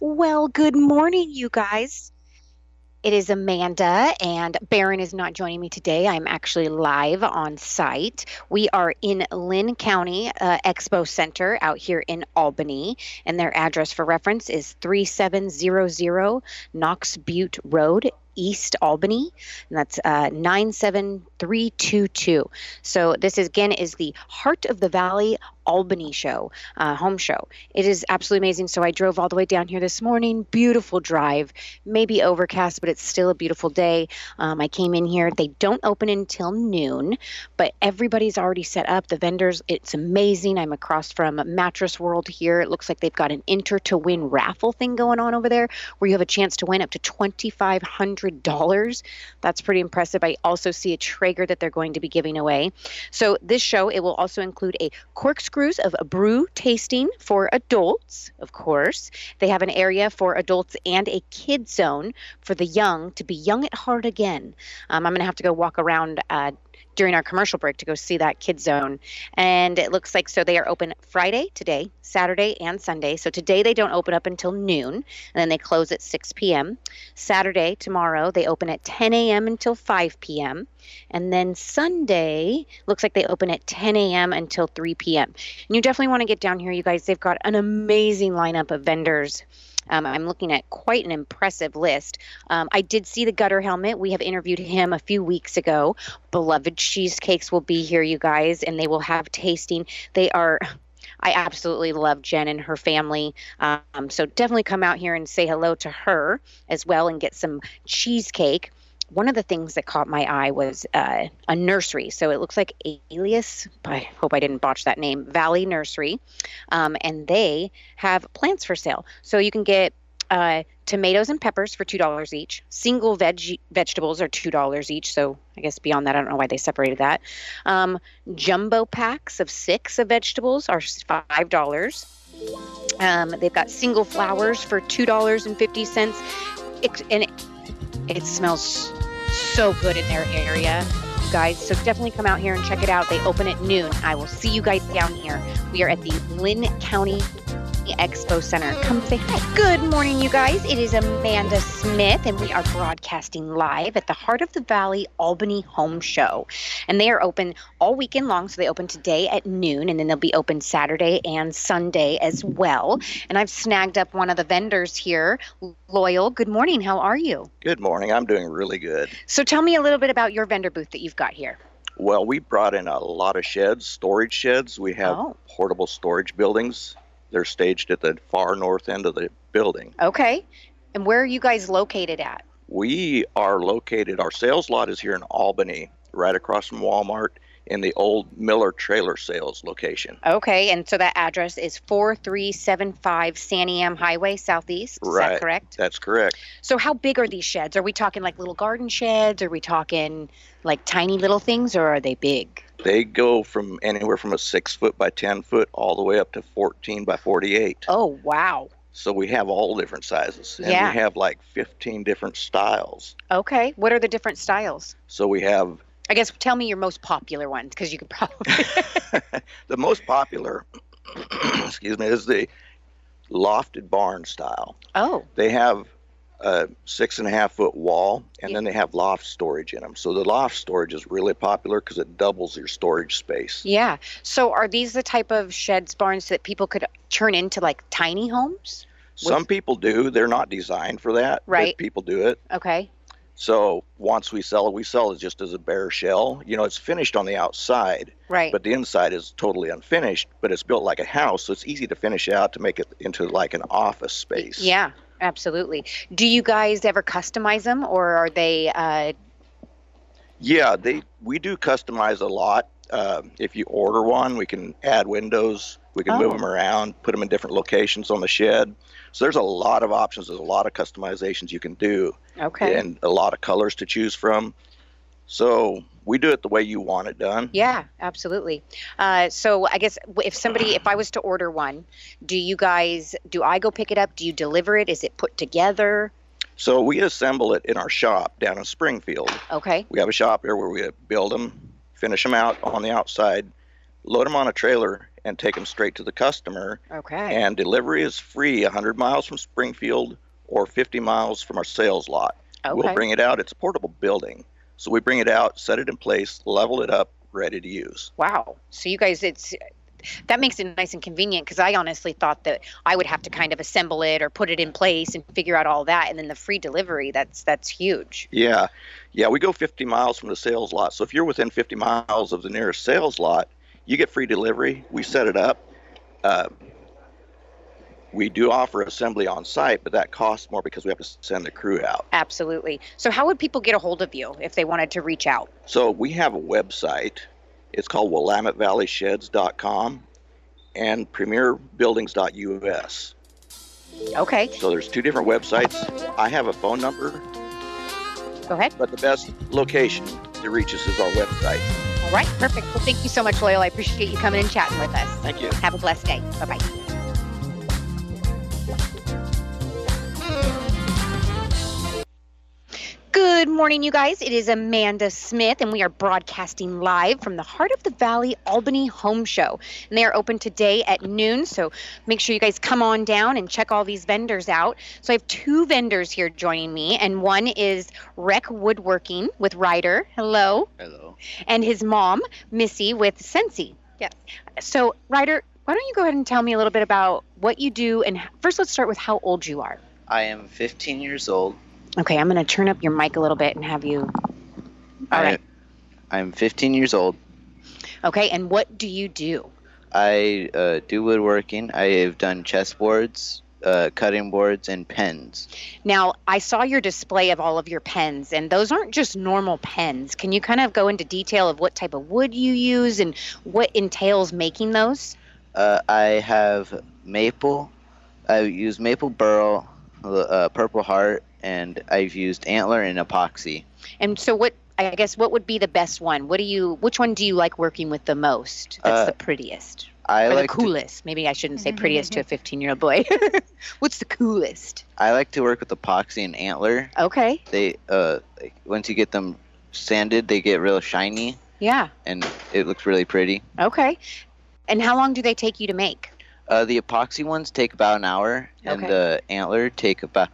Well, good morning, you guys. It is Amanda, and Baron is not joining me today. I'm actually live on site. We are in Lynn County Expo Center out here in Albany, and their address for reference is 3700 Knox Butte Road, East Albany, and that's 97322. So this is again is the Heart of the Valley Albany show, home show. It is absolutely amazing. So I drove all the way down here this morning. Beautiful drive, maybe overcast, but it's still a beautiful day. I came in here. They don't open until noon, but everybody's already set up. The vendors, it's amazing. I'm across from Mattress World here. It looks like they've got an enter to win raffle thing going on over there where you have a chance to win up to $2,500. That's pretty impressive. I also see a Traeger that they're going to be giving away. So this show, it will also include a corkscrews of a brew tasting for adults, of course. They have an area for adults and a kid zone for the young to be young at heart again. I'm going to have to go walk around during our commercial break to go see that kid zone. And it looks like so they are open Friday, today, Saturday, and Sunday. So today they don't open up until noon, and then they close at 6 p.m. Saturday, tomorrow, they open at 10 a.m. until 5 p.m. And then Sunday, looks like they open at 10 a.m. until 3 p.m. And you definitely want to get down here, you guys. They've got an amazing lineup of vendors. I'm looking at quite an impressive list. I did see the Gutter Helmet. We have interviewed him a few weeks ago. Beloved Cheesecakes will be here, you guys, and they will have tasting. I absolutely love Jen and her family. So definitely come out here and say hello to her as well and get some cheesecake. One of the things that caught my eye was a nursery. So it looks like Alias, I hope I didn't botch that name, Valley Nursery. And they have plants for sale. So you can get tomatoes and peppers for $2 each. Single vegetables are $2 each. So I guess beyond that, I don't know why they separated that. Jumbo packs of 6 of vegetables are $5. They've got single flowers for $2.50. It smells so good in their area, you guys. So definitely come out here and check it out. They open at noon. I will see you guys down here. We are at the Lynn County Expo Center. Come say hi. Good morning, you guys. It is Amanda Smith, and we are broadcasting live at the Heart of the Valley Albany Home Show. And they are open all weekend long. So they open today at noon, and then they'll be open Saturday and Sunday as well. And I've snagged up one of the vendors here, Loyal. Good morning. How are you? Good morning. I'm doing really good. So tell me a little bit about your vendor booth that you've got here. Well, we brought in a lot of sheds, storage sheds. We have portable storage buildings. They're staged at the far north end of the building. Okay. And where are you guys located at? We are located, our sales lot is here in Albany, right across from Walmart in the old Miller Trailer Sales location. Okay. And so that address is 4375 Santiam Highway Southeast. Is that correct? That's correct. So how big are these sheds? Are we talking like little garden sheds? Are we talking like tiny little things, or are they big? They go from anywhere from a 6 foot by 10 foot all the way up to 14 by 48. Oh, wow. So we have all different sizes. And we have like 15 different styles. Okay. What are the different styles? So we have... I guess tell me your most popular ones, because you could probably... The most popular, excuse me, is the lofted barn style. Oh. They have a 6.5 foot wall, and then they have loft storage in them. So the loft storage is really popular because it doubles your storage space. Yeah. So are these the type of sheds, barns that people could turn into like tiny homes? Some people do. They're not designed for that. Right. But people do it. Okay. So once we sell it just as a bare shell. You know, it's finished on the outside. Right. But the inside is totally unfinished, but it's built like a house. So it's easy to finish out to make it into like an office space. Yeah. Absolutely. Do you guys ever customize them, or are they? Yeah, we do customize a lot. If you order one, we can add windows. We can move them around, put them in different locations on the shed. So there's a lot of options. There's a lot of customizations you can do. Okay. And a lot of colors to choose from. So we do it the way you want it done. Yeah, absolutely. So I guess if I was to order one, do I go pick it up? Do you deliver it? Is it put together? So we assemble it in our shop down in Springfield. Okay. We have a shop there where we build them, finish them out on the outside, load them on a trailer, and take them straight to the customer. Okay. And delivery is free 100 miles from Springfield or 50 miles from our sales lot. Okay. We'll bring it out. It's a portable building. So we bring it out, set it in place, level it up, ready to use. Wow. So you guys, that makes it nice and convenient, because I honestly thought that I would have to kind of assemble it or put it in place and figure out all that. And then the free delivery, that's huge. Yeah. Yeah, we go 50 miles from the sales lot. So if you're within 50 miles of the nearest sales lot, you get free delivery. We set it up. We do offer assembly on site, but that costs more because we have to send the crew out. Absolutely. So how would people get a hold of you if they wanted to reach out? So we have a website. It's called WillametteValleySheds.com and PremierBuildings.us. Okay. So there's two different websites. I have a phone number. Go ahead. But the best location to reach us is our website. All right. Perfect. Well, thank you so much, Loyal. I appreciate you coming and chatting with us. Thank you. Have a blessed day. Bye-bye. Good morning, you guys. It is Amanda Smith, and we are broadcasting live from the Heart of the Valley Albany Home Show. And they are open today at noon, so make sure you guys come on down and check all these vendors out. So I have two vendors here joining me, and one is Rec Woodworking with Ryder. Hello. Hello. And his mom, Missy, with Sensi. Yes. So, Ryder, why don't you go ahead and tell me a little bit about what you do, and first let's start with how old you are. I am 15 years old. Okay, I'm going to turn up your mic a little bit and have you. All right. I'm 15 years old. Okay, and what do you do? I do woodworking. I have done chessboards, cutting boards, and pens. Now, I saw your display of all of your pens, and those aren't just normal pens. Can you kind of go into detail of what type of wood you use and what entails making those? I have maple. I use maple burl, Purple Heart, and I've used antler and epoxy. And so what would be the best one? Which one do you like working with the most? That's the prettiest. Or the coolest. Maybe I shouldn't say prettiest to a 15-year-old boy. What's the coolest? I like to work with epoxy and antler. Okay. They once you get them sanded, they get real shiny. Yeah. And it looks really pretty. Okay. And how long do they take you to make? The epoxy ones take about an hour, and the antler take about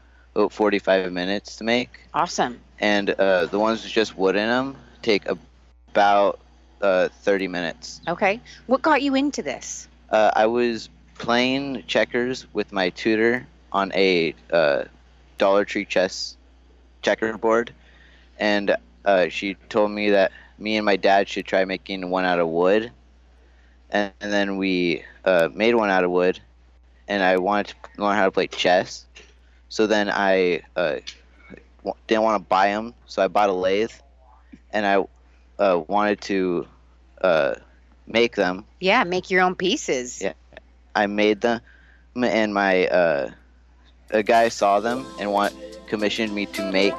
45 minutes to make. Awesome. And the ones with just wood in them take about 30 minutes. Okay. What got you into this? I was playing checkers with my tutor on a Dollar Tree checkerboard, and she told me that me and my dad should try making one out of wood. And then we made one out of wood, and I wanted to learn how to play chess. So then I didn't want to buy them, so I bought a lathe, and I wanted to make them. Yeah, make your own pieces. Yeah, I made them, and a guy saw them and commissioned me to make.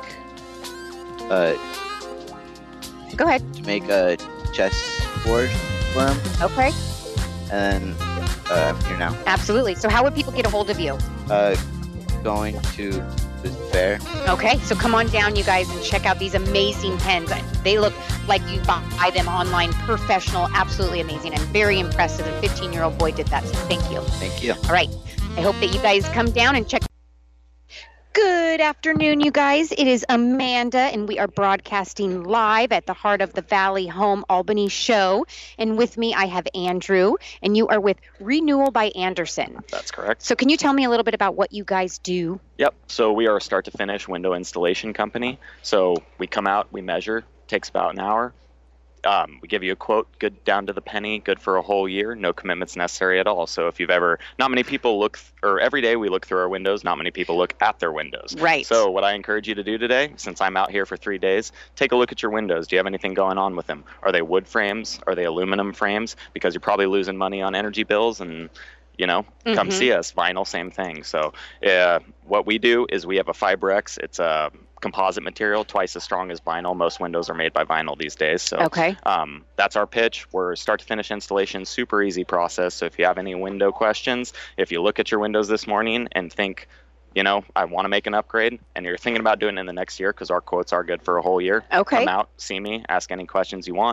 Go ahead. To make a chessboard for him. Okay. And I'm here now. Absolutely. So how would people get a hold of you? Going to the fair. Okay, so come on down, you guys, and check out these amazing pens. They look like you buy them online, professional, absolutely amazing, and very impressive. A 15-year-old boy did that, so thank you. Thank you. All right, I hope that you guys come down and check. Good afternoon, you guys. It is Amanda, and we are broadcasting live at the Heart of the Valley Home Albany show. And with me, I have Andrew, and you are with Renewal by Andersen. That's correct. So can you tell me a little bit about what you guys do? Yep. So we are a start-to-finish window installation company. So we come out, we measure, takes about an hour. We give you a quote, good down to the penny, good for a whole year, no commitments necessary at all. So if you've not many people every day we look through our windows, not many people look at their windows. Right. So what I encourage you to do today, since I'm out here for 3 days, take a look at your windows. Do you have anything going on with them? Are they wood frames? Are they aluminum frames? Because you're probably losing money on energy bills, and come see us. Vinyl, same thing. So what we do is we have a FiberX. It's a composite material, twice as strong as vinyl. Most windows are made by vinyl these days. So okay. That's our pitch. We're start to finish installation, super easy process. So if you have any window questions, if you look at your windows this morning and think, I want to make an upgrade, and you're thinking about doing it in the next year, because our quotes are good for a whole year. Okay. Come out, see me, ask any questions you want,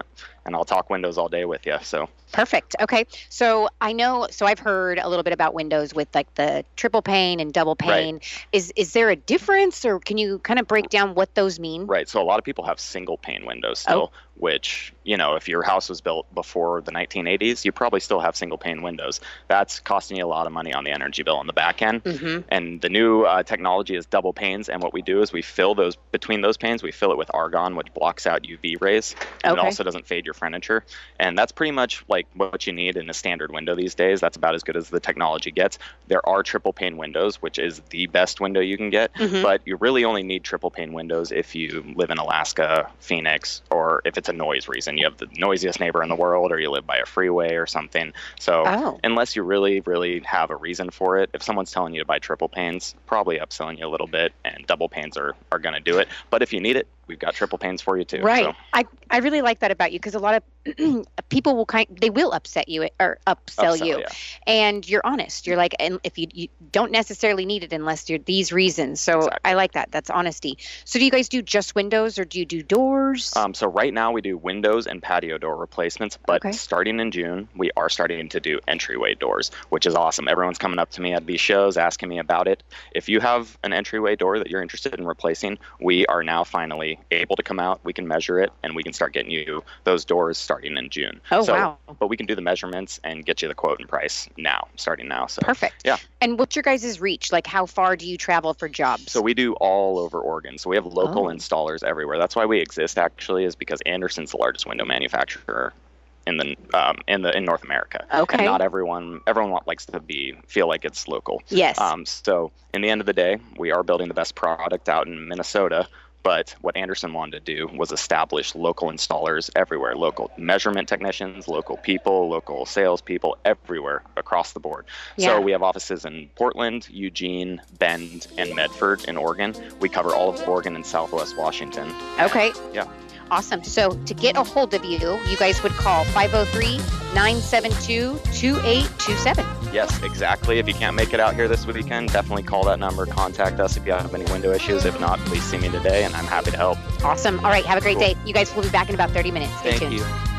and I'll talk windows all day with you. So Perfect. Okay. So I've heard a little bit about windows with like the triple pane and double pane. Right. Is there a difference, or can you kind of break down what those mean? Right. So a lot of people have single pane windows still, which, if your house was built before the 1980s, you probably still have single pane windows. That's costing you a lot of money on the energy bill on the back end. Mm-hmm. And the new technology is double panes. And what we do is we fill those between those panes, we fill it with argon, which blocks out UV rays, and it also doesn't fade your furniture. And that's pretty much like what you need in a standard window these days. That's about as good as the technology gets. There are triple pane windows, which is the best window you can get, but you really only need triple pane windows if you live in Alaska, Phoenix, or if it's a noise reason. You have the noisiest neighbor in the world, or you live by a freeway or something. So unless you really, really have a reason for it, if someone's telling you to buy triple panes, probably upselling you a little bit, and double panes are going to do it. But if you need it, we've got triple panes for you too. Right. So. I really like that about you, because a lot of people will upset you or upsell you, and you're honest. You're like, and if you don't necessarily need it unless you're these reasons. So exactly. I like that. That's honesty. So do you guys do just windows, or do you do doors? So right now we do windows and patio door replacements, but starting in June, we are starting to do entryway doors, which is awesome. Everyone's coming up to me at these shows asking me about it. If you have an entryway door that you're interested in replacing, we are now finally able to come out. We can measure it, and we can start getting you those doors starting in June. Wow. But we can do the measurements and get you the quote and price starting now. So perfect. Yeah. And what's your guys' reach? Like, how far do you travel for jobs? So we do all over Oregon. So we have local installers everywhere. That's why we exist, actually, is because Andersen's the largest window manufacturer in North America. Okay. And not everyone likes to feel like it's local. Yes. So in the end of the day, we are building the best product out in Minnesota. But what Andersen wanted to do was establish local installers everywhere, local measurement technicians, local people, local salespeople, everywhere across the board. Yeah. So we have offices in Portland, Eugene, Bend, and Medford in Oregon. We cover all of Oregon and Southwest Washington. Okay. Yeah. Awesome. So to get a hold of you guys would call 503-972-2827. Yes, exactly. If you can't make it out here this weekend, definitely call that number. Contact us if you have any window issues. If not, please see me today, and I'm happy to help. Awesome. All right. Have a great day. You guys will be back in about 30 minutes. Stay tuned. Thank you.